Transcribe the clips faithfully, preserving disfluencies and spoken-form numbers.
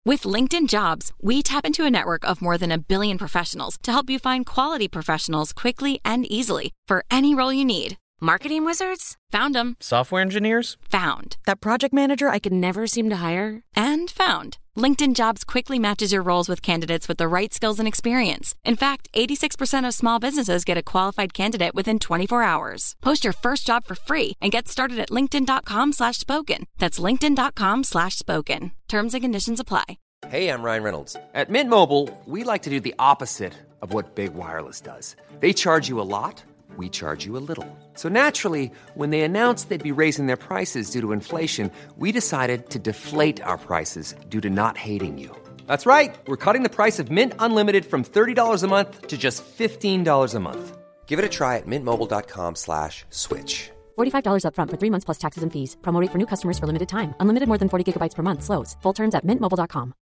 With LinkedIn Jobs, we tap into a network of more than a billion professionals to help you find quality professionals quickly and easily for any role you need. Marketing wizards? Found them. Software engineers? Found. That project manager I could never seem to hire? And found. LinkedIn Jobs quickly matches your roles with candidates with the right skills and experience. In fact, eighty-six percent of small businesses get a qualified candidate within twenty-four hours. Post your first job for free and get started at linkedin.com slash spoken. That's linkedin.com slash spoken. Terms and conditions apply. Hey, I'm Ryan Reynolds. At Mint Mobile, we like to do the opposite of what Big Wireless does. They charge you a lot. We charge you a little. So naturally, when they announced they'd be raising their prices due to inflation, we decided to deflate our prices due to not hating you. That's right. We're cutting the price of Mint Unlimited from thirty dollars a month to just fifteen dollars a month. Give it a try at mintmobile.com slash switch. forty-five dollars up front for three months plus taxes and fees. Promo rate for new customers for limited time. Unlimited more than forty gigabytes per month. Slows full terms at mint mobile dot com.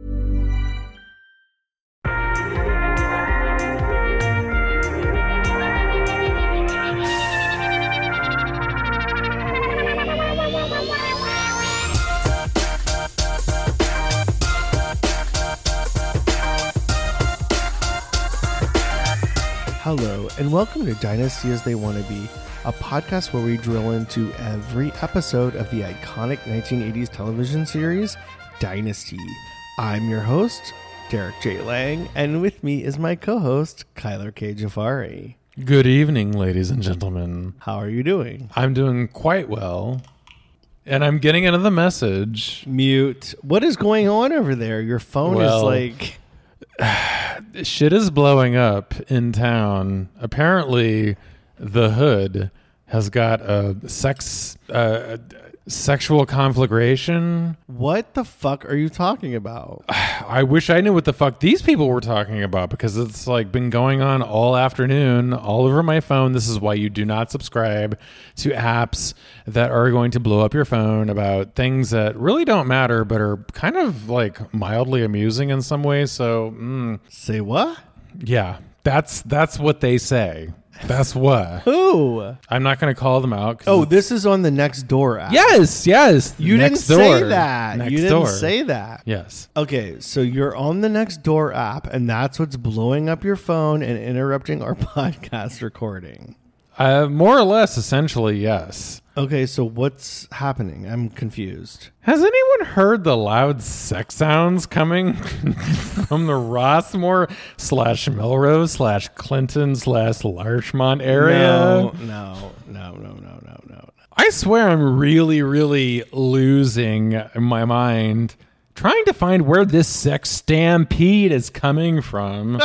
Hello, and welcome to Dynasty as They Want to Be, a podcast where we drill into every episode of the iconic nineteen eighties television series, Dynasty. I'm your host, Derek J. Lang, and with me is my co-host, Kyler K. Jafari. Good evening, ladies and gentlemen. How are you doing? I'm doing quite well, and I'm getting another message. Mute. What is going on over there? Your phone well, is like... Shit is blowing up in town. Apparently, the hood has got a sex uh, sexual conflagration. What the fuck are you talking about? I wish I knew what the fuck these people were talking about, because it's like been going on all afternoon, all over my phone. This is why you do not subscribe to apps that are going to blow up your phone about things that really don't matter, but are kind of like mildly amusing in some ways. So, mm, say what? Yeah, that's that's what they say. That's what. Who? I'm not going to call them out. Oh, this is on the Nextdoor app. Yes, yes. You Next didn't door. say that. Next you didn't door. say that. Yes. Okay, so you're on the Nextdoor app, and that's what's blowing up your phone and interrupting our podcast recording. Uh, more or less, essentially, yes. Okay, so what's happening? I'm confused. Has anyone heard the loud sex sounds coming from the Rossmore slash Melrose slash Clinton slash Larchmont area? No, no, no, no, no, no, no. I swear I'm really, really losing my mind trying to find where this sex stampede is coming from.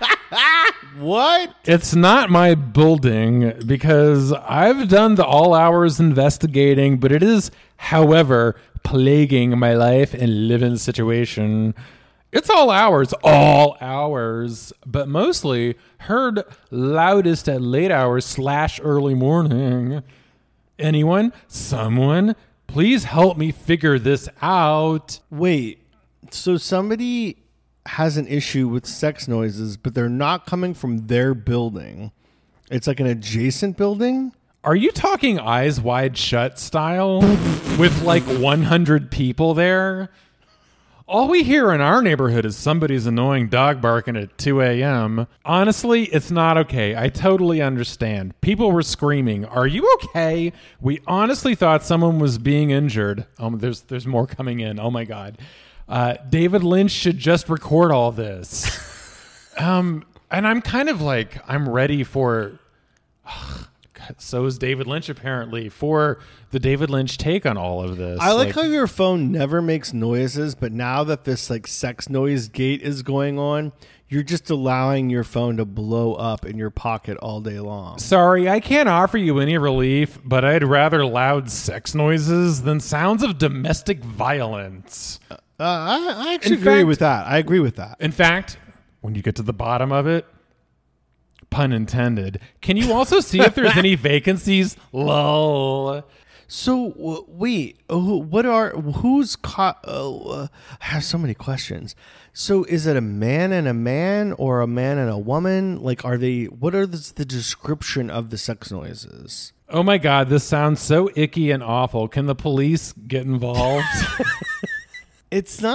What? It's not my building, because I've done the all hours investigating, but it is, however, plaguing my life and living situation. It's all hours, all hours, but mostly heard loudest at late hours slash early morning. Anyone? Someone? Please help me figure this out. Wait, so somebody has an issue with sex noises, but they're not coming from their building. It's like an adjacent building? Are you talking Eyes Wide Shut style with like one hundred people there? All we hear in our neighborhood is somebody's annoying dog barking at two a.m. Honestly, it's not okay. I totally understand. People were screaming, "Are you okay?" We honestly thought someone was being injured. Um, there's there's more coming in. Oh my God. Uh, David Lynch should just record all this. um, and I'm kind of like, I'm ready for, ugh, so is David Lynch apparently, for the David Lynch take on all of this. I like, like how your phone never makes noises, but now that this like sex noise gate is going on, you're just allowing your phone to blow up in your pocket all day long. Sorry, I can't offer you any relief, but I'd rather loud sex noises than sounds of domestic violence. Uh, Uh, I, I actually In agree fact- with that. I agree with that. In fact, when you get to the bottom of it, pun intended, can you also see if there's any vacancies? Lol. So w- wait, who, what are who's caught? Oh, uh, I have so many questions. So is it a man and a man, or a man and a woman? Like, are they? What are the, the description of the sex noises? Oh my God, this sounds so icky and awful. Can the police get involved? It's not.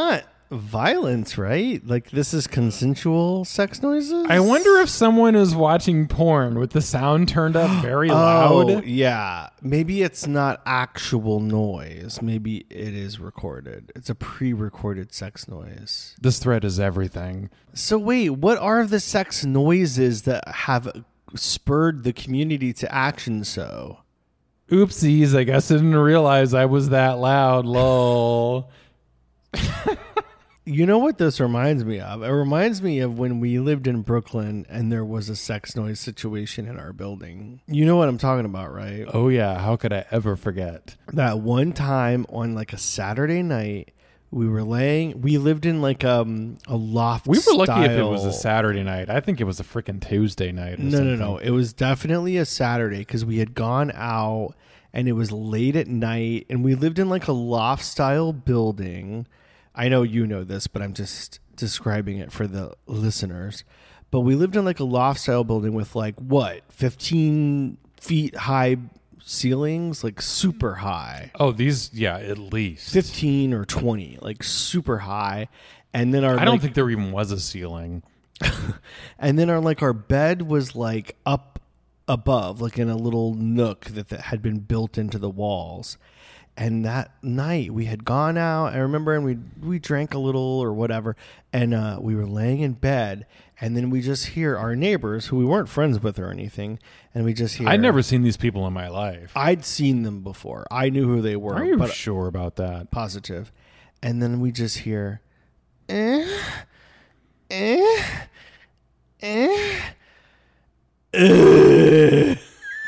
violence, right? Like this is consensual sex noises. I wonder if someone is watching porn with the sound turned up very loud. Oh, yeah. Maybe it's not actual noise. Maybe it is recorded. It's a pre-recorded sex noise. This thread is everything. So wait, what are the sex noises that have spurred the community to action so? Oopsies, I guess I didn't realize I was that loud. Lol. You know what this reminds me of? It reminds me of when we lived in Brooklyn and there was a sex noise situation in our building. You know what I'm talking about, right? Oh, yeah. How could I ever forget? That one time on like a Saturday night, we were laying, we lived in like um, a loft We were lucky style. if it was a Saturday night. I think it was a freaking Tuesday night. Or no, something. no, no. It was definitely a Saturday because we had gone out and it was late at night and we lived in like a loft style building. I know you know this, but I'm just describing it for the listeners. But we lived in like a loft style building with like what, fifteen feet high ceilings, like super high. Oh, these, yeah, at least fifteen or twenty, like super high. And then our I don't like, think there even was a ceiling. and then our like our bed was like up above, like in a little nook that, that had been built into the walls. And that night we had gone out, I remember, and we we drank a little or whatever, and uh, we were laying in bed, and then we just hear our neighbors, who we weren't friends with or anything, and we just hear... I'd never seen these people in my life. I'd seen them before. I knew who they were. Are you but sure about that? Positive. And then we just hear... Eh, eh, eh, eh.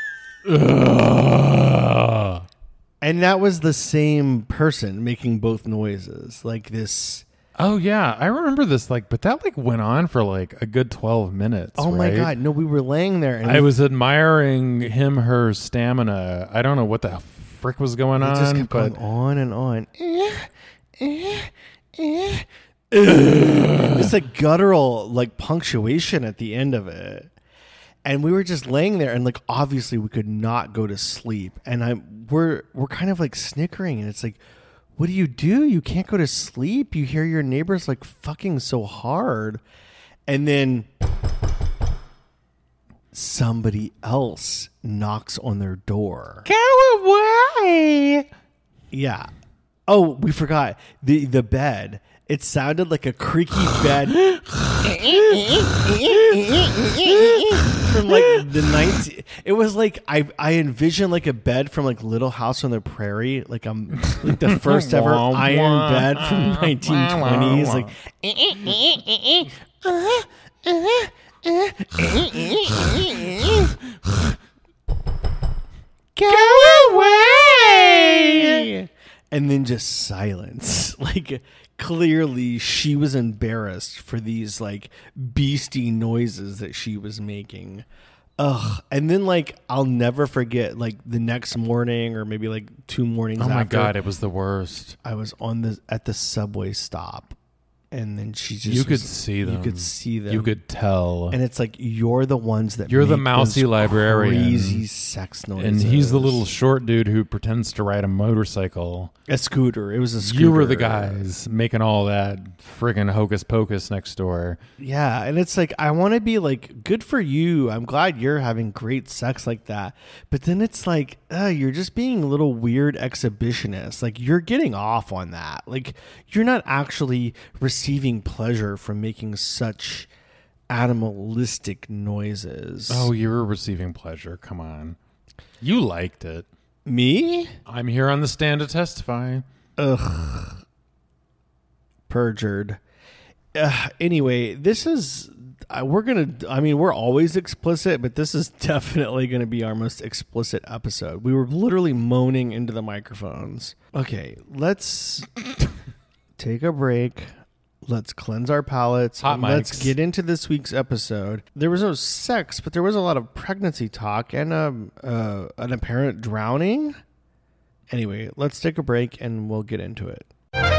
Ugh. And that was the same person making both noises, like this. Oh yeah, I remember this. Like, but that like went on for like a good twelve minutes. Oh my right? God! No, we were laying there, and I we, was admiring him, her stamina. I don't know what the frick was going it on, just kept but going on and on. Eh, eh, eh. It's a guttural like punctuation at the end of it. And we were just laying there, and like obviously we could not go to sleep. And I we're we're kind of like snickering, and it's like, what do you do? You can't go to sleep. You hear your neighbors like fucking so hard, and then somebody else knocks on their door. go away. Yeah. Oh, we forgot the the bed. It sounded like a creaky bed from like the nineteen. It was like I I envisioned like a bed from like Little House on the Prairie, like um like the first ever iron bed from nineteen twenties. Like go away, and then just silence. Like clearly she was embarrassed for these like beastie noises that she was making. Ugh. And then like I'll never forget like the next morning or maybe like two mornings Oh my after, God, it was the worst. I was on the at the subway stop, and then she just You could was- see them. You could see them. You could tell. And it's like you're the ones that You're the make mousy those librarian. crazy sex noises. And he's the little short dude who pretends to ride a motorcycle. a scooter. It was a scooter. You were the guys making all that friggin' hocus pocus next door. Yeah, and it's like I want to be like, good for you. I'm glad you're having great sex like that. But then it's like, uh, you're just being a little weird exhibitionist. Like you're getting off on that. Like you're not actually receiving pleasure from making such animalistic noises. Oh, you were receiving pleasure. Come on. You liked it. Me? I'm here on the stand to testify. Ugh. Perjured. Uh, anyway, this is uh, we're gonna I mean we're always explicit, but this is definitely gonna be our most explicit episode. We were literally moaning into the microphones. Okay, let's take a break. Let's cleanse our palates. Hot and let's mics. get into this week's episode. There was no sex, but there was a lot of pregnancy talk and um, uh, an apparent drowning. Anyway, let's take a break and we'll get into it.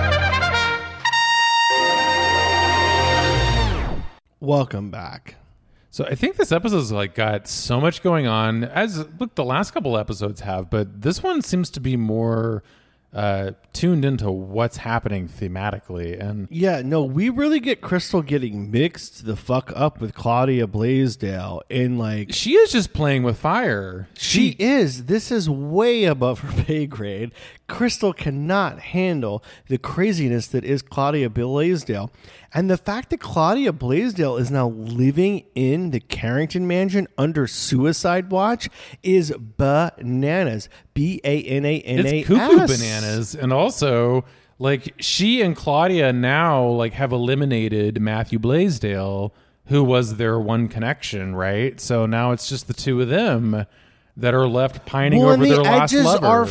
Welcome back. So I think this episode's like got so much going on, as look the last couple episodes have, but this one seems to be more uh, tuned into what's happening thematically. And yeah, no, we really get Crystal getting mixed the fuck up with Claudia Blaisdell. And like, she is just playing with fire. She, she is. This is way above her pay grade. Crystal cannot handle the craziness that is Claudia Blaisdell. And the fact that Claudia Blaisdell is now living in the Carrington mansion under suicide watch is bananas. B A N A N A S. It's cuckoo bananas. And also, like, she and Claudia now, like, have eliminated Matthew Blaisdell, who was their one connection, right? So now it's just the two of them that are left pining well, over their last lover. The edges are lover.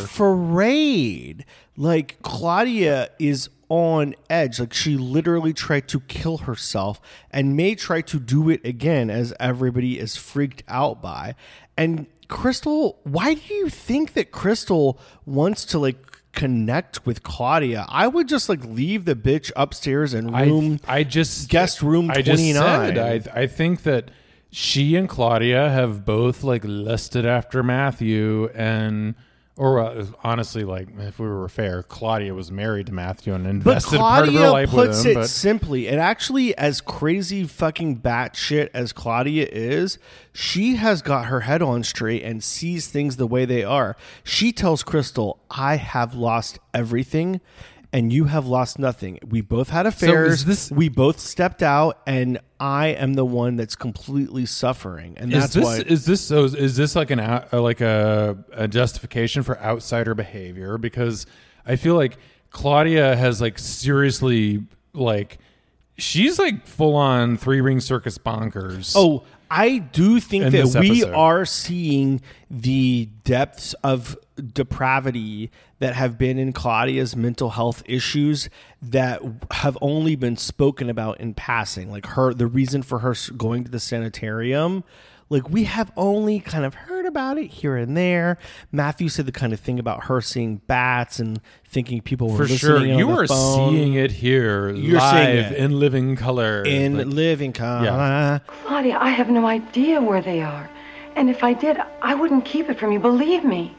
frayed. Like, Claudia is on edge. Like, she literally tried to kill herself and may try to do it again, as everybody is freaked out by. And Crystal, why do you think that Crystal wants to, like, connect with Claudia? I would just, like, leave the bitch upstairs in room I, I just guest room I twenty-nine. Just said, I I think that she and Claudia have both, like, lusted after Matthew, and or uh, honestly, like, if we were fair, Claudia was married to Matthew and invested but part of her life with him. puts it but simply, and actually, as crazy fucking batshit as Claudia is, she has got her head on straight and sees things the way they are. She tells Crystal, "I have lost everything, and you have lost nothing. We both had affairs. So this, we both stepped out, and I am the one that's completely suffering." And that's is this, why is this so is this like an out- like a, a justification for outsider behavior? Because I feel like Claudia has, like, seriously, like, she's like full on Three Ring Circus bonkers. Oh, I do think in that this we episode. are seeing the depths of depravity that have been in Claudia's mental health issues that have only been spoken about in passing. Like, her, the reason for her going to the sanitarium, like, we have only kind of heard about it here and there. Matthew said the kind of thing about her seeing bats and thinking people were for listening sure, on you the are phone. seeing it here, You're live seeing it. in living color, in like, living color. Yeah. Claudia, I have no idea where they are. And if I did, I wouldn't keep it from you, believe me.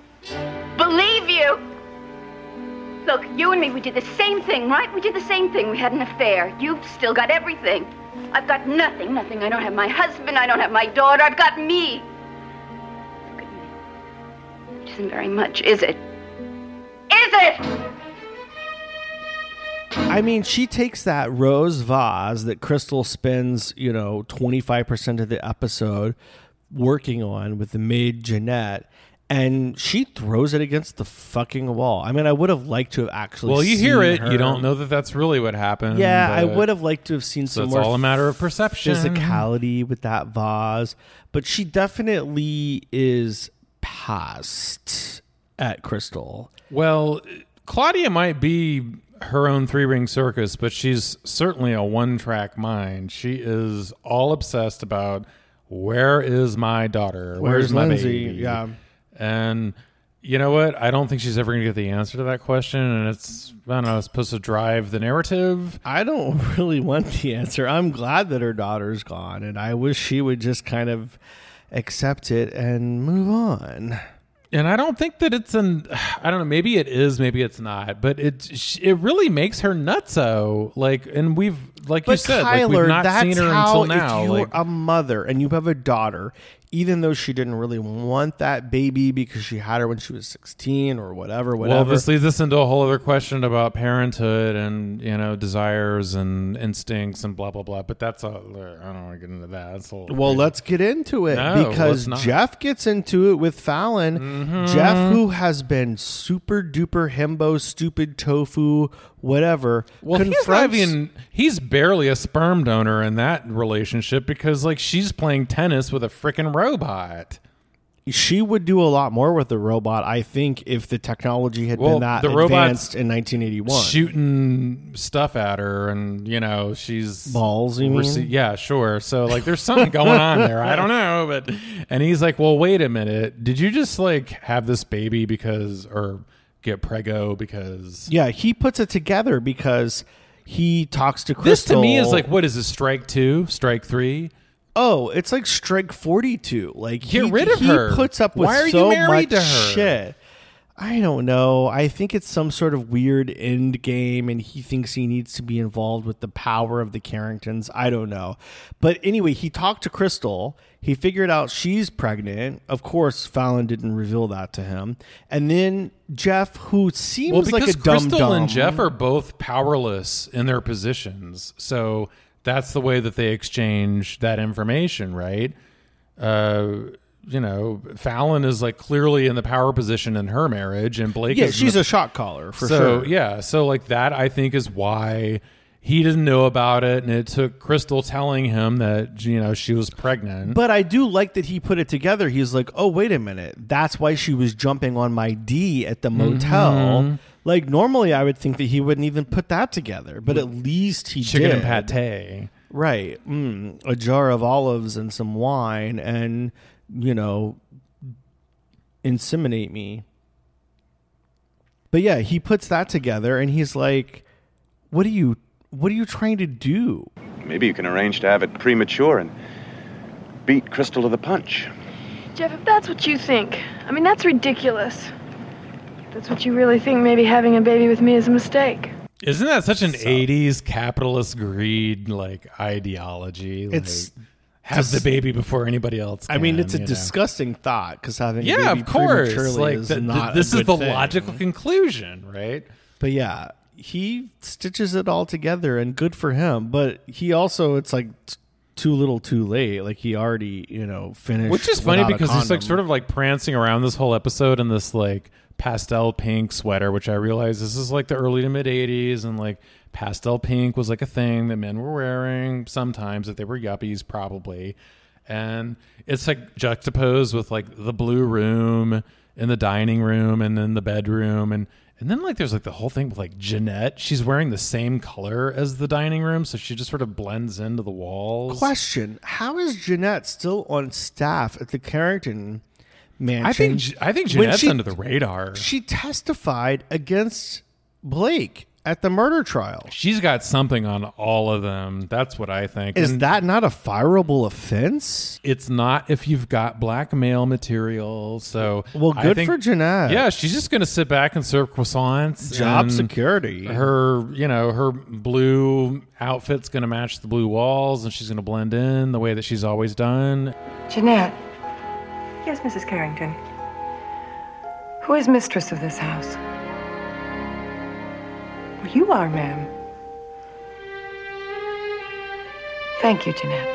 Believe you? Look, you and me, we did the same thing, right? We did the same thing. We had an affair. You've still got everything. I've got nothing, nothing. I don't have my husband. I don't have my daughter. I've got me. Look at me. Which isn't very much, is it? Is it? I mean, she takes that rose vase that Crystal spends, you know, twenty-five percent of the episode working on with the maid Jeanette, and she throws it against the fucking wall. I mean, I would have liked to have actually Well, you seen hear it. her. You don't know that that's really what happened. Yeah, I but- would have liked to have seen So some it's more all a matter of perception. physicality with that vase. But she definitely is past at Crystal. Well, Claudia might be her own Three Ring Circus, but she's certainly a one-track mind. She is all obsessed about, where is my daughter? Where's, Where's my Lindsay? baby? Yeah. And you know what? I don't think she's ever going to get the answer to that question. And it's, I don't know, it's supposed to drive the narrative. I don't really want the answer. I'm glad that her daughter's gone, and I wish she would just kind of accept it and move on. And I don't think that it's an, I don't know, maybe it is, maybe it's not, but it it really makes her nutso. Like, and we've, like But you said, Tyler, like we've not that's seen her how, until now. if you're Like, a mother and you have a daughter, even though she didn't really want that baby because she had her when she was sixteen or whatever, whatever. well, this leads us into a whole other question about parenthood and, you know, desires and instincts and blah, blah, blah. But that's a, I don't want to get into that. That's a little Well, crazy. let's get into it No, because let's not. Jeff gets into it with Fallon. Mm-hmm. Jeff, who has been super duper himbo, stupid tofu, whatever. Well, he's not confronts- even, he's barely a sperm donor in that relationship because, like, she's playing tennis with a freaking robot. She would do a lot more with the robot, I think, if the technology had Well, been that the robot's advanced in nineteen eighty-one. Shooting stuff at her, and, you know, she's Balls, you mean? rece- yeah, sure. So, like, there's something going on there. I don't know, but and he's like, well, wait a minute, did you just, like, have this baby because, or get prego because? Yeah, he puts it together because he talks to This Crystal. to me is like, what is this? Strike two, strike three. Oh, it's like strike forty-two. Like, Get he, rid of he her. puts up with Why are you so married much to her? shit. I don't know. I think it's some sort of weird end game, and he thinks he needs to be involved with the power of the Carringtons. I don't know. But anyway, he talked to Crystal. He figured out she's pregnant. Of course, Fallon didn't reveal that to him. And then Jeff, who seems well, like a because dumb Crystal dumb. and Jeff are both powerless in their positions. So that's the way that they exchange that information, right? Uh You know, Fallon is like clearly in the power position in her marriage, and Blake Yeah, is she's the, a shot caller for so, sure. Yeah, so like that, I think, is why he didn't know about it, and it took Crystal telling him that, you know, she was pregnant. But I do like that he put it together. He's like, oh, wait a minute. That's why she was jumping on my D at the motel. Mm-hmm. Like, normally I would think that he wouldn't even put that together, but at least he Chicken did. and pate. Right. Mm, a jar of olives and some wine and, you know, inseminate me. But yeah, he puts that together and he's like, what are you what are you trying to do? Maybe you can arrange to have it premature and beat Crystal to the punch. Jeff, if that's what you think, I mean, that's ridiculous. If that's what you really think, maybe having a baby with me is a mistake. Isn't that such an So- eighties capitalist greed like ideology? Like, It's have dis- the baby before anybody else can, I mean, it's a you know? disgusting thought because having a Yeah, baby of course. prematurely Like is th- th- not this a is good the thing. logical conclusion, right? But yeah, he stitches it all together and good for him. But he also, it's like t- too little too late. Like he already, you know, finished. Which is funny without a because he's like condom. sort of like prancing around this whole episode in this like pastel pink sweater, which I realize this is like the early to mid eighties, and like pastel pink was like a thing that men were wearing sometimes, that they were yuppies probably. And it's like juxtaposed with like the blue room and the dining room and then the bedroom. And, and then like there's like the whole thing with like Jeanette. She's wearing the same color as the dining room. So she just sort of blends into the walls. Question: how is Jeanette still on staff at the Carrington mansion? I think, I think when Jeanette's she- under the radar. She testified against Blake at the murder trial. She's got something on all of them. That's what I think. Is And that not a fireable offense? it's not if you've got blackmail material. So Well, I good think- for Jeanette. Yeah, she's just going to sit back and serve croissants. Job and security. Her, you know, her blue outfit's going to match the blue walls, and she's going to blend in the way that she's always done. Jeanette. Yes, Missus Carrington. Who is mistress of this house? Well, you are, ma'am. Thank you, Jeanette.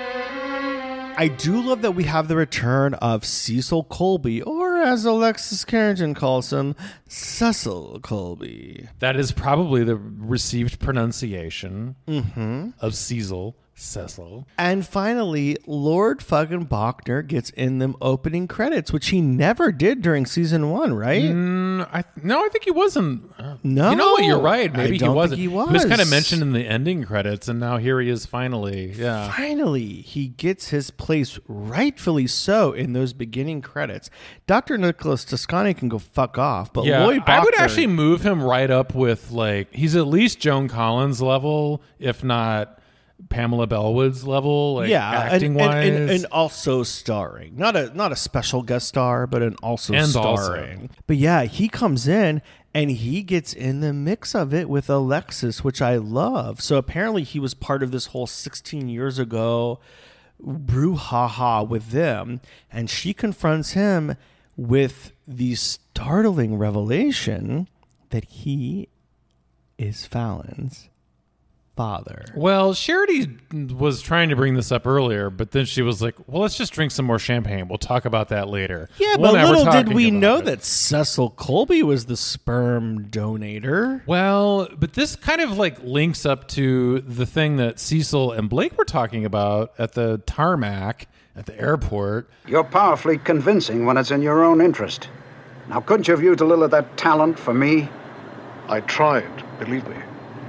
I do love that we have the return of Cecil Colby, or as Alexis Carrington calls him, Cecil Colby. That is probably the received pronunciation Mm-hmm. of Cecil. Cecil. And finally, Lord fucking Bachner gets in them opening credits, which he never did during season one, right? Mm, I no, I think he wasn't. Uh, No, you know what? You're right. Maybe I he don't think wasn't. he He was was. kind of mentioned in the ending credits, and now here he is finally. Yeah. Finally, he gets his place, rightfully so, in those beginning credits. Doctor Nicholas Toscani can go fuck off, but Yeah, Lloyd Bachner, I would actually move him right up with like he's at least Joan Collins level, if not Pamela Bellwood's level, like yeah, acting and, wise, and, and, and also starring, not a not a special guest star, but an also And starring. also. But yeah, he comes in and he gets in the mix of it with Alexis, which I love. So apparently he was part of this whole sixteen years ago brouhaha with them, and she confronts him with the startling revelation that he is Fallon's father. Well, Charity was trying to bring this up earlier, but then she was like, "Well, let's just drink some more champagne. We'll talk about that later." Yeah, Well, but now we're little did talking we about know it. that Cecil Colby was the sperm donator. Well, but this kind of like links up to the thing that Cecil and Blake were talking about at the tarmac at the airport. You're powerfully convincing when it's in your own interest. Now, couldn't you have used a little of that talent for me? I tried, believe me.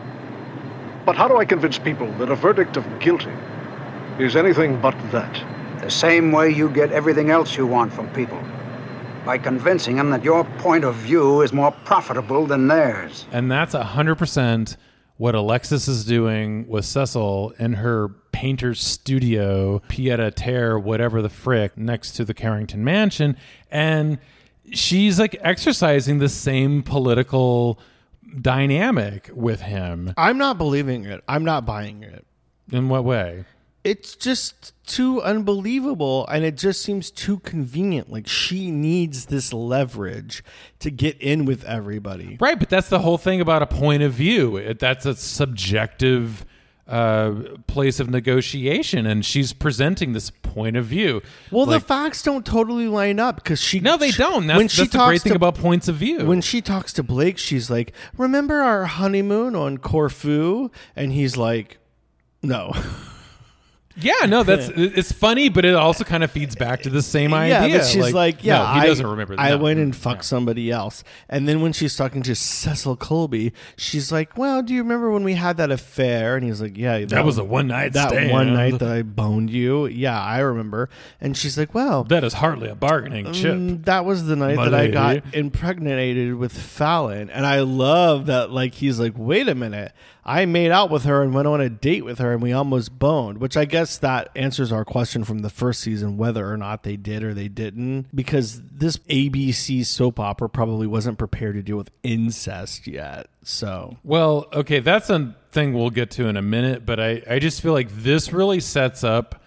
But how do I convince people that a verdict of guilty is anything but that? The same way you get everything else you want from people. By convincing them that your point of view is more profitable than theirs. And that's one hundred percent what Alexis is doing with Cecil in her painter's studio, pied-à-terre, whatever the frick, next to the Carrington mansion. And she's like exercising the same political dynamic with him. I'm not believing it. I'm not buying it. In what way? It's just too unbelievable, and it just seems too convenient. Like, she needs this leverage to get in with everybody. Right, but that's the whole thing about a point of view. It, that's a subjective uh, place of negotiation, and she's presenting this point of view. Well, like, the facts don't totally line up because she... No, they don't. That's, when that's she the great talks thing to, about points of view. When she talks to Blake, she's like, remember our honeymoon on Corfu? And he's like, no. Yeah, no, that's it's funny, but it also kind of feeds back to the same idea. Yeah, but she's like, like yeah, no, he I, doesn't remember. I no. went and fucked somebody else. And then when she's talking to Cecil Colby, she's like, well, do you remember when we had that affair? And he's like, yeah. That, that was a one-night That stand. one night that I boned you. Yeah, I remember. And she's like, well. That is hardly a bargaining chip. Um, that was the night My that lady. I got impregnated with Fallon. And I love that, like, he's like, wait a minute. I made out with her and went on a date with her and we almost boned, which I guess that answers our question from the first season, whether or not they did or they didn't, because this A B C soap opera probably wasn't prepared to deal with incest yet. So, well, okay, that's a thing we'll get to in a minute, but I, I just feel like this really sets up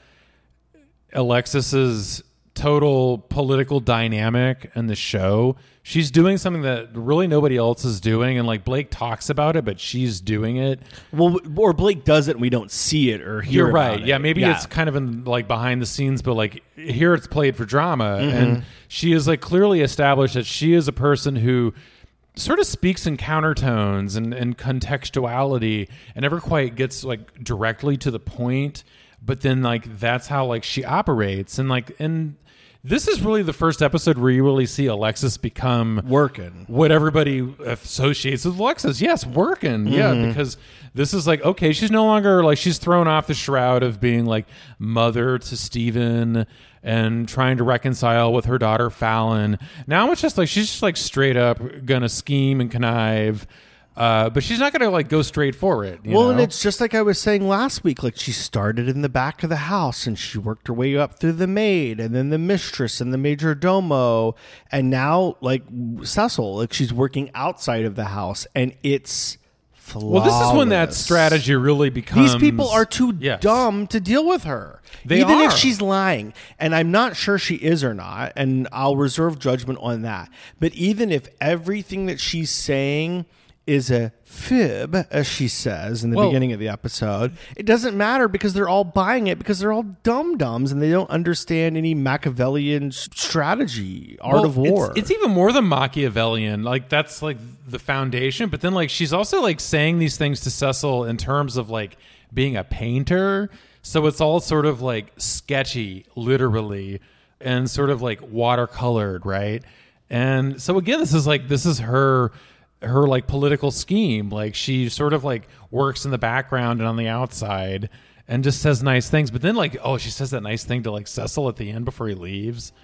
Alexis's total political dynamic in the show. She's doing something that really nobody else is doing, and like Blake talks about it, but she's doing it. Well, or Blake does it and we don't see it or hear You're right. about it. Yeah, maybe yeah. it's kind of in like behind the scenes, but like here it's played for drama. Mm-hmm. And she is like clearly established that she is a person who sort of speaks in countertones and, and contextuality and never quite gets like directly to the point. But then like that's how like she operates. And like and this is really the first episode where you really see Alexis become working what everybody associates with Alexis. Yes, working. Mm-hmm. Yeah, because this is like, okay, she's no longer like, she's thrown off the shroud of being like mother to Steven and trying to reconcile with her daughter Fallon. Now it's just like, she's just like straight up gonna scheme and connive. Uh, but she's not going to like go straight for it. You well, know? And it's just like I was saying last week. Like she started in the back of the house and she worked her way up through the maid and then the mistress and the major domo. And now like Cecil, like she's working outside of the house and it's flawless. Well, this is when that strategy really becomes... These people are too yes. dumb to deal with her. They Even are. if she's lying. And I'm not sure she is or not. And I'll reserve judgment on that. But even if everything that she's saying is a fib, as she says in the well, beginning of the episode, it doesn't matter because they're all buying it because they're all dum-dums and they don't understand any Machiavellian strategy, art well, of war. It's, it's even more than Machiavellian. Like that's like the foundation. But then like she's also like saying these things to Cecil in terms of like being a painter. So it's all sort of like sketchy, literally, and sort of like watercolored, right? And so again, this is like this is her her like political scheme. Like she sort of like works in the background and on the outside and just says nice things. But then like, oh, she says that nice thing to like Cecil at the end before he leaves.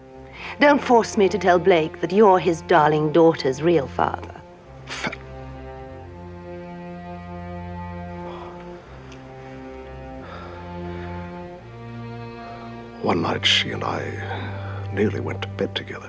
Don't force me to tell Blake that you're his darling daughter's real father. One night she and I nearly went to bed together.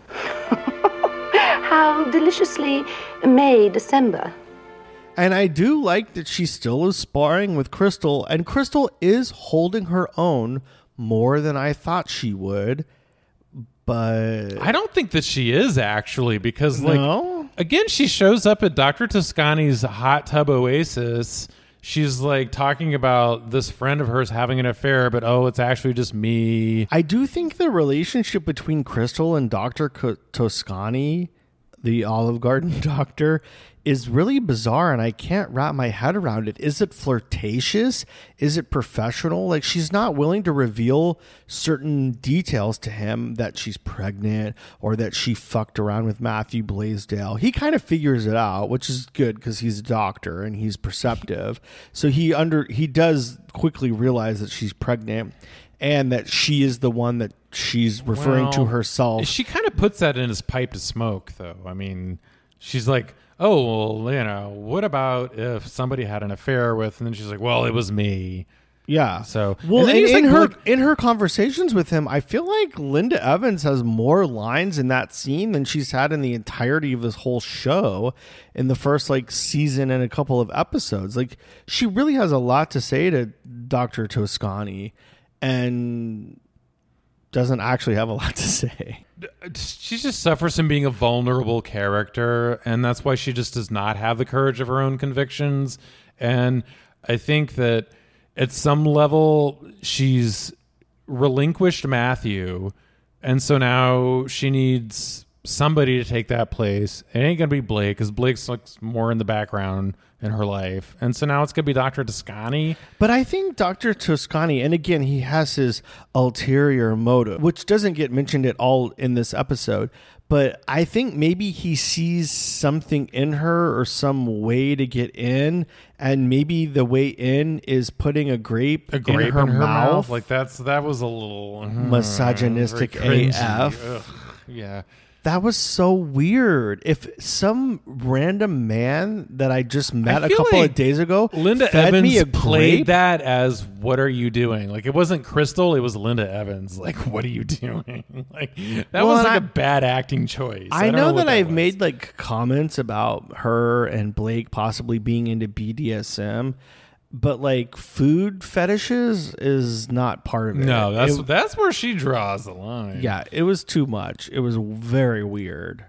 How deliciously May December. And I do like that she still is sparring with Crystal, and Crystal is holding her own more than I thought she would. But I don't think that she is actually, because like no? again, she shows up at Doctor Toscani's hot tub oasis. She's like talking about this friend of hers having an affair, but oh, it's actually just me. I do think the relationship between Crystal and Doctor Co- Toscani, the Olive Garden doctor, is really bizarre, and I can't wrap my head around it. Is it flirtatious? Is it professional? Like, she's not willing to reveal certain details to him, that she's pregnant or that she fucked around with Matthew Blaisdell. He kind of figures it out, which is good because he's a doctor and he's perceptive. So he under he does quickly realize that she's pregnant and that she is the one that she's referring well, to herself. She kind of puts that in his pipe to smoke, though. I mean, she's like, oh, well, you know, what about if somebody had an affair with, and then she's like, well, it was me. Yeah. So well, and then in, he's, in like, her look- in her conversations with him, I feel like Linda Evans has more lines in that scene than she's had in the entirety of this whole show in the first like season and a couple of episodes. Like she really has a lot to say to Doctor Toscani and doesn't actually have a lot to say. She just suffers from being a vulnerable character, and that's why she just does not have the courage of her own convictions. And I think that at some level, she's relinquished Matthew, and so now she needs somebody to take that place. It ain't going to be Blake, because Blake's like more in the background in her life. And so now it's going to be Doctor Toscani. But I think Doctor Toscani, and again, he has his ulterior motive, which doesn't get mentioned at all in this episode. But I think maybe he sees something in her or some way to get in, and maybe the way in is putting a grape, A grape in her, in her mouth. mouth. Like that's that was a little hmm, Misogynistic very A cringy. F. Ugh, yeah. That was so weird. If some random man that I just met I a feel couple like of days ago Linda fed Evans me a played grape, that as "What are you doing?" Like it wasn't Crystal, it was Linda Evans. Like, "What are you doing?" Like that Well, was and like I- a bad acting choice. I, don't know, what that I've was. made like comments about her and Blake possibly being into B D S M, but like food fetishes is not part of it. No, that's It- that's where she draws the line. yeah, it was too much. It was very weird.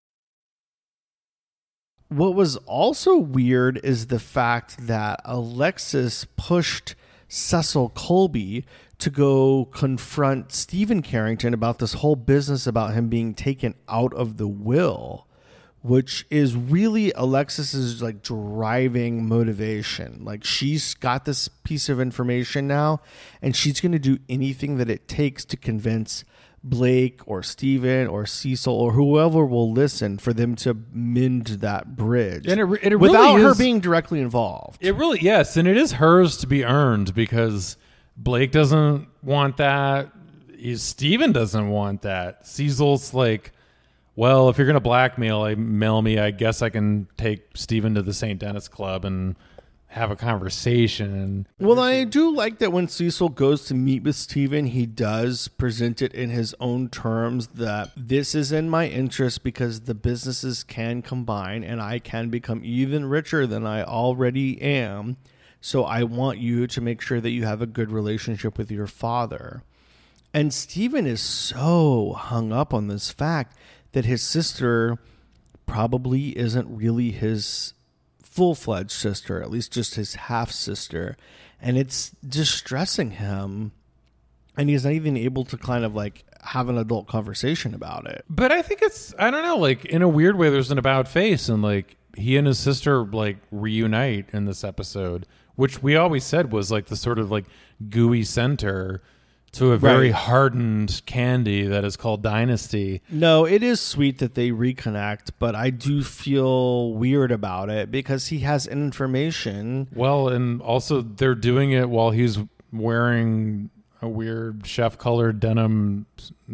What was also weird is the fact that Alexis pushed Cecil Colby to go confront Stephen Carrington about this whole business about him being taken out of the will, which is really Alexis's like driving motivation. Like she's got this piece of information now, and she's going to do anything that it takes to convince Blake or Steven or Cecil or whoever will listen for them to mend that bridge, And it re- it without really her is- being directly involved. It really, yes, and it is hers to be earned because Blake doesn't want that. Steven doesn't want that. Cecil's like, well, if you're going to blackmail I mail me, I guess I can take Steven to the Saint Denis Club and have a conversation. Well, I do like that when Cecil goes to meet with Steven, he does present it in his own terms that this is in my interest because the businesses can combine and I can become even richer than I already am. So I want you to make sure that you have a good relationship with your father. And Steven is so hung up on this fact that his sister probably isn't really his full-fledged sister, at least just his half-sister, and it's distressing him, and he's not even able to kind of like have an adult conversation about it. But I think it's, I don't know, like in a weird way, there's an about face, and like he and his sister like reunite in this episode, which we always said was like the sort of like gooey center to a very Right. hardened candy that is called Dynasty. No, it is sweet that they reconnect, but I do feel weird about it because he has information. Well, and also they're doing it while he's wearing a weird chef-colored denim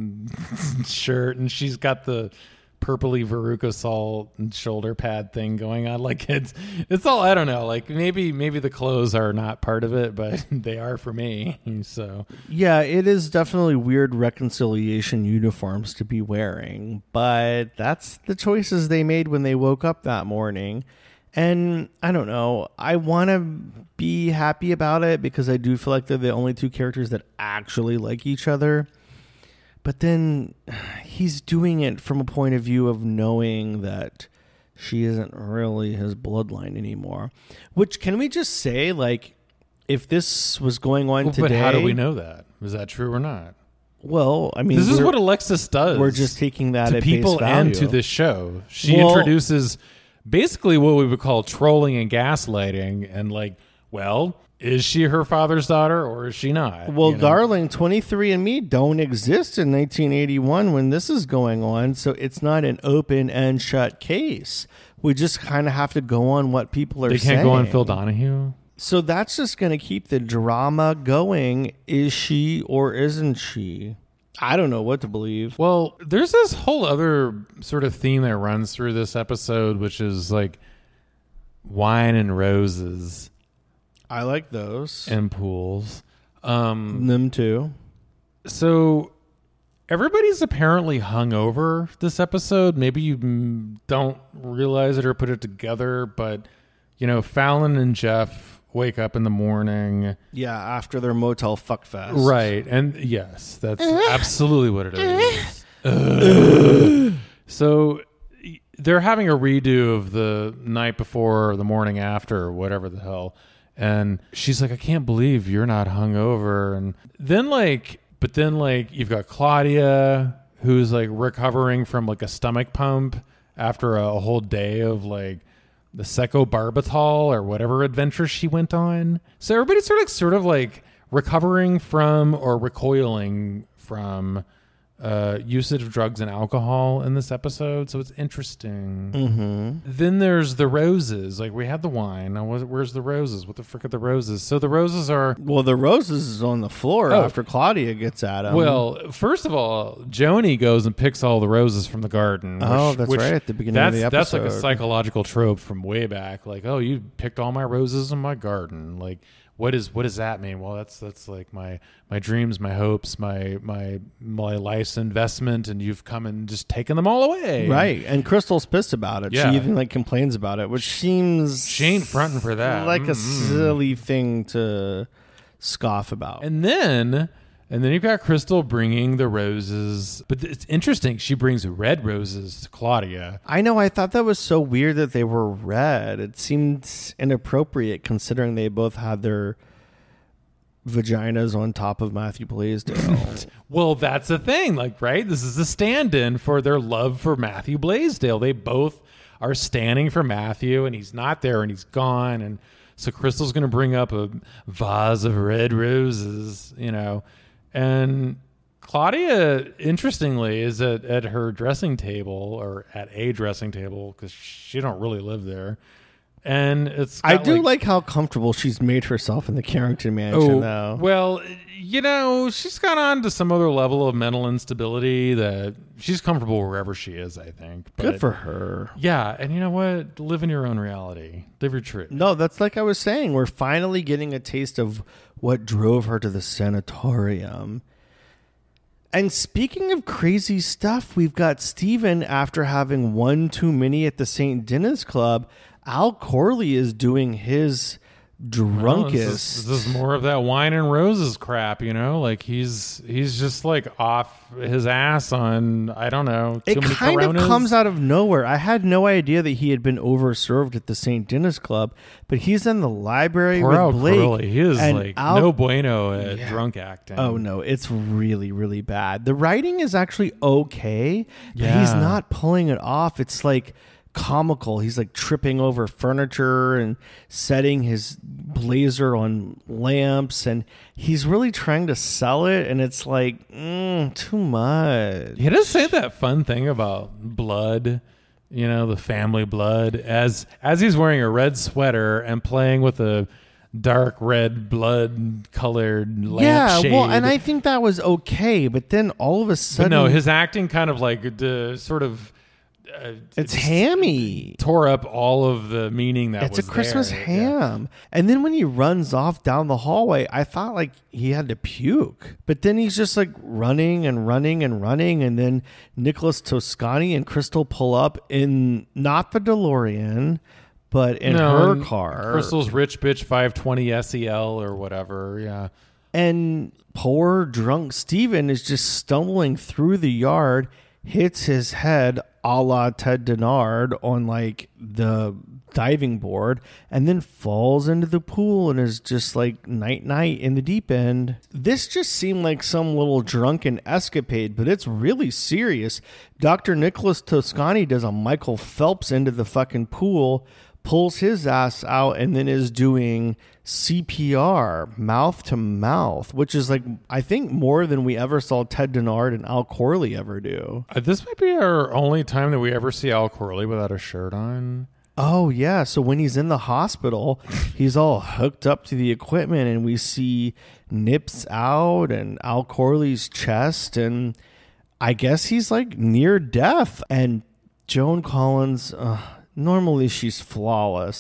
shirt, and she's got the purpley Veruca Salt and shoulder pad thing going on. Like it's, it's all, I don't know. Like maybe, maybe the clothes are not part of it, but they are for me. So Yeah, it is definitely weird reconciliation uniforms to be wearing, but that's the choices they made when they woke up that morning. And I don't know, I want to be happy about it because I do feel like they're the only two characters that actually like each other. But then he's doing it from a point of view of knowing that she isn't really his bloodline anymore. Which, can we just say, like, if this was going on Well, today... but how do we know that? Is that true or not? Well, I mean... This is we're- what Alexis does. We're just taking that to at people face and value. to this show. She Well- introduces basically what we would call trolling and gaslighting, and like, well, is she her father's daughter or is she not? Well, You know? darling, twenty-three and me don't exist in nineteen eighty-one when this is going on, so it's not an open and shut case. We just kind of have to go on what people are They saying. can't go on Phil Donahue. So that's just going to keep the drama going. Is she or isn't she? I don't know what to believe. Well, there's this whole other sort of theme that runs through this episode, which is like wine and roses. I like those. And pools. Um, Them too. So everybody's apparently hungover this episode. Maybe you mm, don't realize it or put it together, but, you know, Fallon and Jeff wake up in the morning. Yeah, after their motel fuck fest. Right. And yes, that's absolutely what it is. Ugh. So they're having a redo of the night before or the morning after or whatever the hell. And she's like, I can't believe you're not hungover. And then like, but then like you've got Claudia who's like recovering from like a stomach pump after a, a whole day of like the secobarbital or whatever adventure she went on. So everybody's sort of sort of like recovering from or recoiling from uh, usage of drugs and alcohol in this episode. So it's interesting. Mm-hmm. Then there's the roses. Like we had the wine. Now, where's the roses? What the frick are the roses? So the roses are... Well, the roses is on the floor Oh. after Claudia gets at him. Well, first of all, Joni goes and picks all the roses from the garden. Which, Oh, that's which- right, at the beginning of that's, the That's like a episode. psychological trope from way back. Like, oh, you picked all my roses in my garden. Like, what is what does that mean? Well, that's that's like my my dreams, my hopes, my my my life's investment, and you've come and just taken them all away. Right. And Crystal's pissed about it. Yeah. She even like complains about it, which seems She ain't fronting for that. like a Mm-mm. silly thing to scoff about. And then, and then you've got Crystal bringing the roses. But it's interesting. She brings red roses to Claudia. I know. I thought that was so weird that they were red. It seemed inappropriate considering they both had their vaginas on top of Matthew Blaisdell. Well, that's the thing. Like, right? This is a stand-in for their love for Matthew Blaisdell. They both are standing for Matthew, and he's not there, and he's gone. And so Crystal's going to bring up a vase of red roses, you know. And Claudia, interestingly, is at, at her dressing table, or at a dressing table, because she don't really live there. And it's I got, do like, like how comfortable she's made herself in the Carrington mansion, Oh, though. well, you know, she's gone on to some other level of mental instability that she's comfortable wherever she is, I think. But, Good for her. Yeah, and you know what? Live in your own reality. Live your truth. No, that's like I was saying. We're finally getting a taste of what drove her to the sanatorium. And speaking of crazy stuff, we've got Steven, after having one too many at the Saint Denis Club, Al Corley is doing his drunkest. Well, this, is, this is more of that wine and roses crap, you know? Like he's he's just like off his ass on, I don't know, too It many kind Coronas. of comes out of nowhere. I had no idea that he had been overserved at the Saint Denis Club, but he's in the library Poor with Al Blake. Corley. He is and like Al- no bueno at Yeah. drunk acting. Oh no, it's really, really bad. The writing is actually okay, but he's Yeah. not pulling it off. It's like comical. He's like tripping over furniture and setting his blazer on lamps, and he's really trying to sell it, and it's like mm, too much. He does say that fun thing about blood, you know, the family blood, as as he's wearing a red sweater and playing with a dark red blood colored lamp Yeah, shade. well, and I think that was okay, but then all of a But sudden, no, his acting kind of like uh, sort of uh, it's just hammy. tore up all of the meaning that It's was a Christmas there. ham. And then when he runs off down the hallway, I thought like he had to puke. But then he's just like running and running and running. And then Nicholas Toscani and Crystal pull up in not the DeLorean, but in No, her and car. Crystal's rich bitch five twenty S E L or whatever. Yeah. And poor drunk Steven is just stumbling through the yard, hits his head a la Ted Denard on like the diving board, and then falls into the pool and is just like night night in the deep end. This just seemed like some little drunken escapade, but it's really serious. Doctor Nicholas Toscani does a Michael Phelps into the fucking pool, pulls his ass out, and then is doing C P R, mouth to mouth, which is like, I think, more than we ever saw Ted Denard and Al Corley ever do. Uh, this might be our only time that we ever see Al Corley without a shirt on. Oh, yeah. So when he's in the hospital, he's all hooked up to the equipment, and we see nips out and Al Corley's chest, and I guess he's like near death. And Joan Collins, uh, normally she's flawless,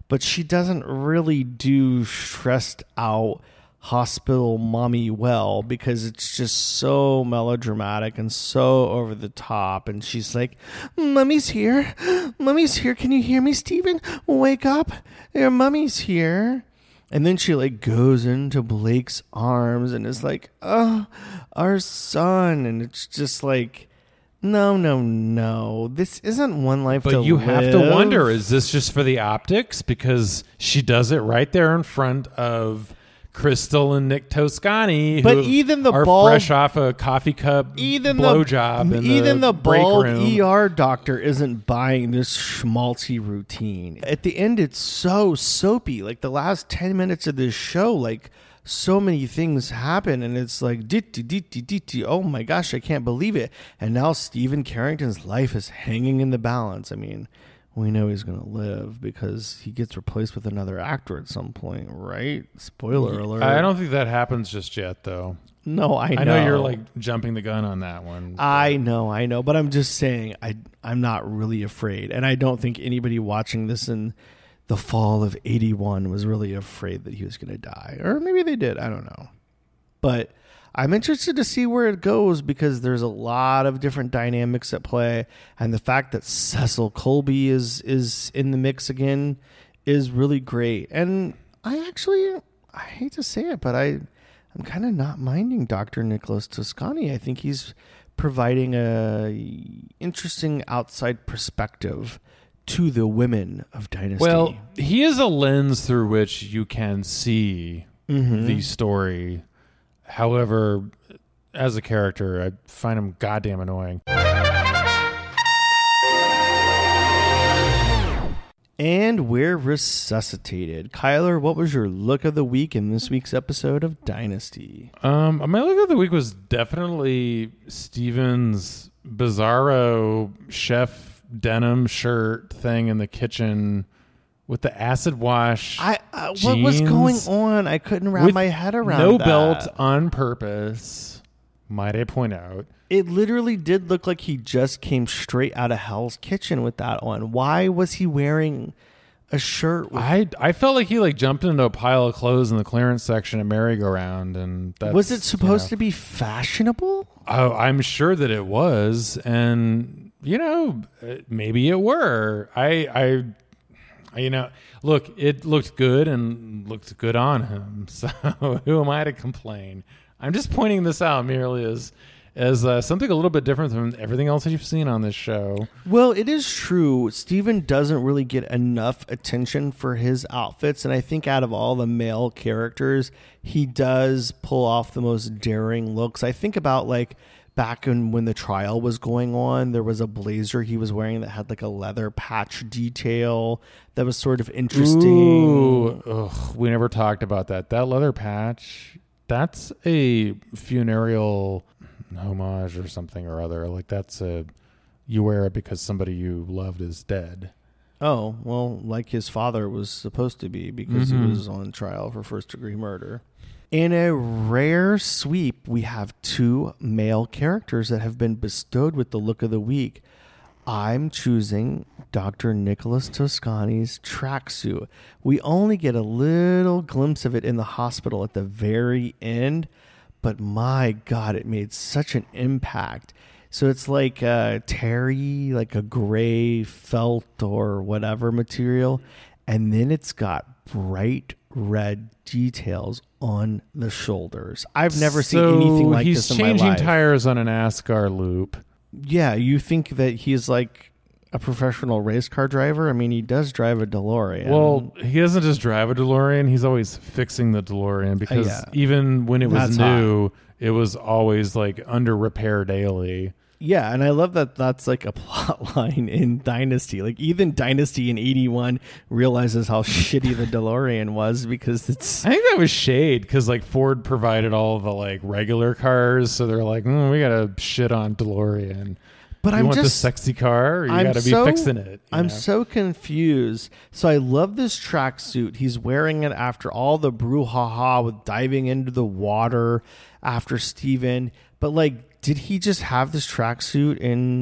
but she doesn't really do stressed out hospital mommy well, because it's just so melodramatic and so over the top. And she's like, Mummy's here. Mummy's here. Can you hear me, Stephen? Wake up. Your mummy's here. And then she like goes into Blake's arms and is like, oh, our son. And it's just like, no, no, no. This isn't One Life to But you Live. have to wonder, is this just for the optics? Because she does it right there in front of Crystal and Nick Toscani, but who even the are bald, fresh off a coffee cup even blowjob. the, in even the, the break bald room. E R doctor isn't buying this schmaltzy routine. At the end, it's so soapy. Like the last ten minutes of this show, like so many things happen, and it's like, ditty, ditty, ditty. Oh my gosh, I can't believe it. And now Stephen Carrington's life is hanging in the balance. I mean, we know he's going to live because he gets replaced with another actor at some point, right? Spoiler alert. I don't think that happens just yet, though. No, I know. I know you're like jumping the gun on that one. I know, I know. But I'm just saying, I, I'm not really afraid. And I don't think anybody watching this in the fall of eighty-one was really afraid that he was going to die. Or maybe they did. I don't know. But I'm interested to see where it goes, because there's a lot of different dynamics at play, and the fact that Cecil Colby is is in the mix again is really great. And I actually, I hate to say it, but I I'm kind of not minding Doctor Nicholas Toscani. I think he's providing a interesting outside perspective to the women of Dynasty. Well, he is a lens through which you can see mm-hmm. the story. However, as a character, I find him goddamn annoying. And we're resuscitated. Kyler, what was your look of the week in this week's episode of Dynasty? Um, my look of the week was definitely Steven's bizarro chef denim shirt thing in the kitchen with the acid wash. I uh, what was going on? I couldn't wrap my head around no that. belt on purpose, might I point out. It literally did look like he just came straight out of Hell's Kitchen with that on. Why was he wearing a shirt? With I I felt like he like jumped into a pile of clothes in the clearance section at merry-go-round, and that's, was it supposed you know, to be fashionable? Oh, I'm sure that it was, and you know, maybe it were. I I. You know, look, it looked good and looked good on him. So who am I to complain? I'm just pointing this out merely as as uh, something a little bit different from everything else that you've seen on this show. Well, it is true. Steven doesn't really get enough attention for his outfits. And I think out of all the male characters, he does pull off the most daring looks. I think about like back in when the trial was going on, there was a blazer he was wearing that had like a leather patch detail that was sort of interesting. Ooh, ugh, we never talked about that. That leather patch, that's a funereal homage or something or other. Like that's a, you wear it because somebody you loved is dead. Oh, well, like his father was supposed to be, because mm-hmm. he was on trial for first degree murder. In a rare sweep, we have two male characters that have been bestowed with the look of the week. I'm choosing Doctor Nicholas Toscani's tracksuit. We only get a little glimpse of it in the hospital at the very end, but my God, it made such an impact. So it's like uh, terry, like a gray felt or whatever material, and then it's got bright red details on the shoulders. I've never so seen anything like this in my life. He's changing tires on an ASCAR loop. Yeah, you think that he's like a professional race car driver? I mean, he does drive a DeLorean. Well, he doesn't just drive a DeLorean. He's always fixing the DeLorean, because uh, yeah. even when it was That's new, hot. It was always like under repair daily. Yeah, and I love that that's like a plot line in Dynasty. Like even Dynasty in eighty-one realizes how shitty the DeLorean was, because it's... I think that was shade, because like Ford provided all the like regular cars, so they're like, mm, we gotta shit on DeLorean. But you I'm want just... the sexy car, or you I'm gotta so, be fixing it. I'm know? so confused. So I love this tracksuit. He's wearing it after all the brouhaha with diving into the water after Steven. But like, did he just have this tracksuit in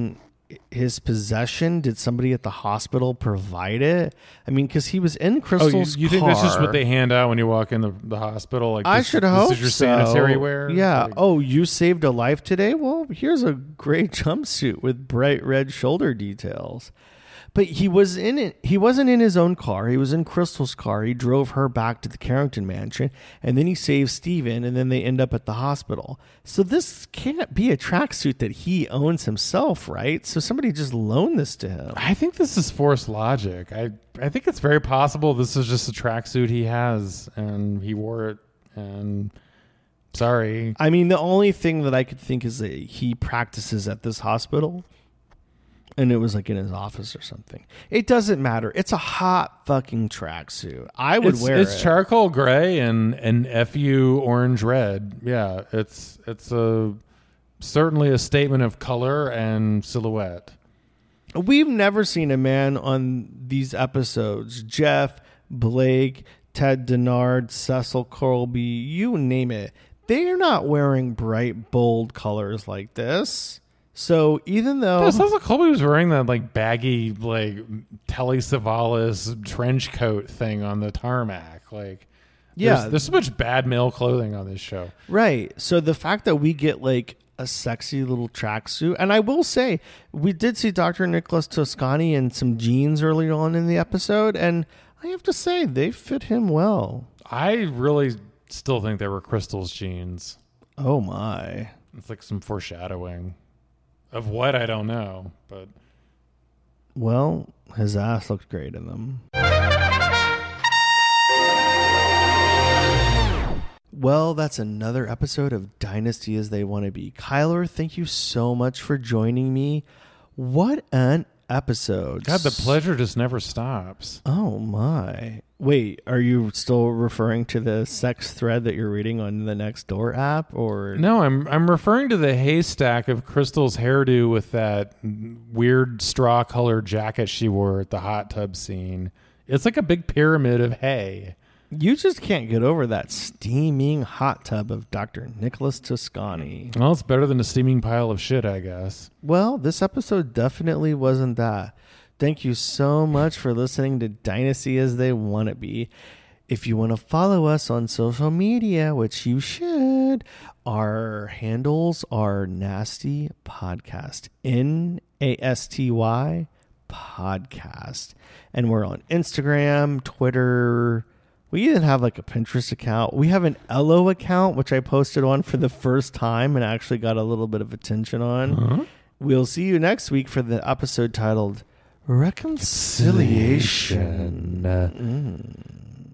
his possession? Did somebody at the hospital provide it? I mean, because he was in Crystal's oh, you, you think car. that's just what they hand out when you walk in the, the hospital? Like I this, should this hope is your so. sanitary wear? Yeah. Like, oh, you saved a life today? Well, here's a gray jumpsuit with bright red shoulder details. But he was in it. He wasn't in his own car. He was in Crystal's car. He drove her back to the Carrington mansion, and then he saves Steven, and then they end up at the hospital. So this can't be a tracksuit that he owns himself, right? So somebody just loaned this to him. I think this is forced logic. I, I think it's very possible this is just a tracksuit he has, and he wore it, and sorry. I mean, the only thing that I could think is that he practices at this hospital. And it was like in his office or something. It doesn't matter. It's a hot fucking tracksuit. I would it's, wear it's it. It's charcoal gray and and F U orange red. Yeah, it's it's a certainly a statement of color and silhouette. We've never seen a man on these episodes. Jeff, Blake, Ted Denard, Cecil Colby, you name it. They're not wearing bright, bold colors like this. So even though yeah, Cecil Colby was wearing that like baggy like Telly Savalas trench coat thing on the tarmac, like yeah, there's, there's so much bad male clothing on this show, right? So the fact that we get like a sexy little tracksuit, and I will say we did see Doctor Nicholas Toscani in some jeans early on in the episode, and I have to say they fit him well. I really still think they were Crystal's jeans. Oh my! It's like some foreshadowing. Of what, I don't know, but... Well, his ass looked great in them. Well, that's another episode of Dynasty as They Want to Be. Kyler, thank you so much for joining me. What an episode. God, the pleasure just never stops. Oh, my. Wait, are you still referring to the sex thread that you're reading on the Nextdoor app, or no? I'm I'm referring to the haystack of Crystal's hairdo with that weird straw colored jacket she wore at the hot tub scene. It's like a big pyramid of hay. You just can't get over that steaming hot tub of Doctor Nicholas Toscani. Well, it's better than a steaming pile of shit, I guess. Well, this episode definitely wasn't that. Thank you so much for listening to Dynasty as They Want to Be. If you want to follow us on social media, which you should, our handles are Nasty Podcast. N A S T Y Podcast. And we're on Instagram, Twitter. We even have like a Pinterest account. We have an Ello account, which I posted on for the first time and actually got a little bit of attention on. Uh-huh. We'll see you next week for the episode titled Reconciliation. Mm.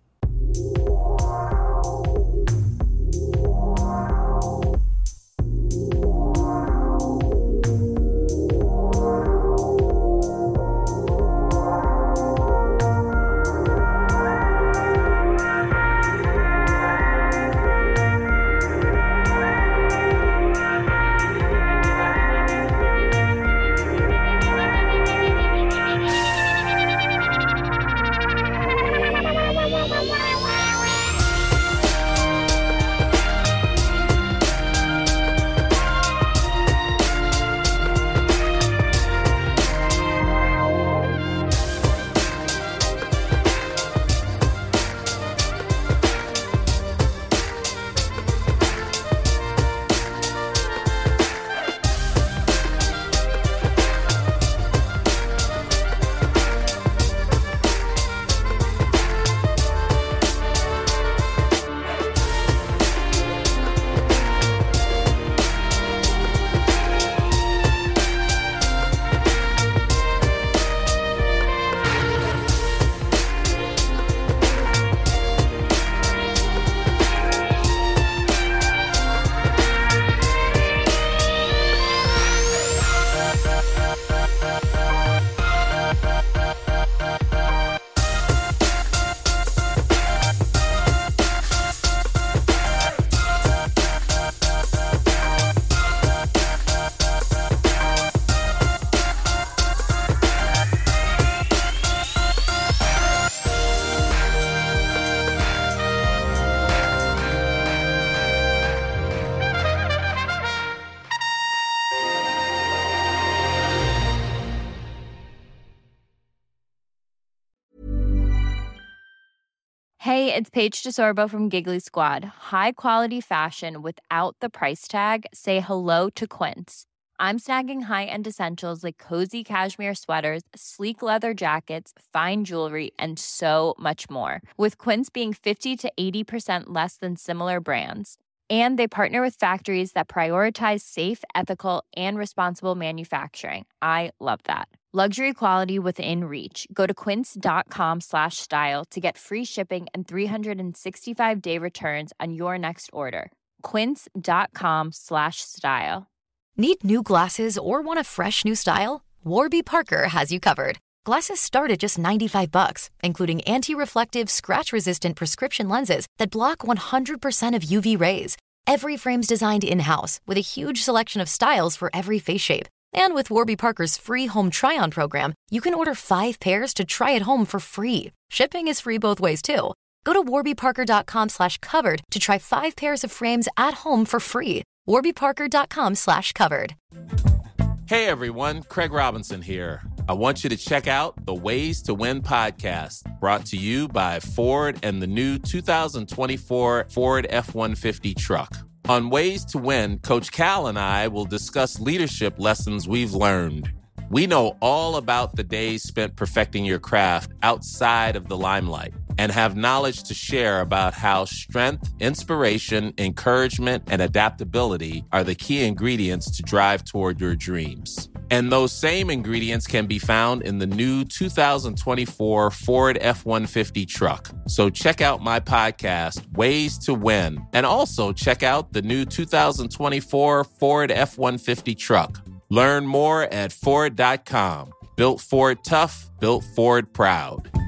Hey, it's Paige DeSorbo from Giggly Squad. High quality fashion without the price tag. Say hello to Quince. I'm snagging high-end essentials like cozy cashmere sweaters, sleek leather jackets, fine jewelry, and so much more. With Quince being fifty to eighty percent less than similar brands. And they partner with factories that prioritize safe, ethical, and responsible manufacturing. I love that. Luxury quality within reach. Go to quince.com slash style to get free shipping and three sixty-five day returns on your next order. Quince.com slash style. Need new glasses or want a fresh new style? Warby Parker has you covered. Glasses start at just ninety-five bucks, including anti-reflective, scratch-resistant prescription lenses that block one hundred percent of U V rays. Every frame's designed in-house with a huge selection of styles for every face shape. And with Warby Parker's free home try-on program, you can order five pairs to try at home for free. Shipping is free both ways, too. Go to warbyparker.com slash covered to try five pairs of frames at home for free. warbyparker.com slash covered. Hey, everyone. Craig Robinson here. I want you to check out the Ways to Win podcast, brought to you by Ford and the new two thousand twenty-four Ford F one fifty truck. On Ways to Win, Coach Cal and I will discuss leadership lessons we've learned. We know all about the days spent perfecting your craft outside of the limelight and have knowledge to share about how strength, inspiration, encouragement, and adaptability are the key ingredients to drive toward your dreams. And those same ingredients can be found in the new two thousand twenty-four Ford F one fifty truck. So check out my podcast, Ways to Win, and also check out the new two thousand twenty-four Ford F one fifty truck. Learn more at Ford dot com. Built Ford tough, built Ford proud.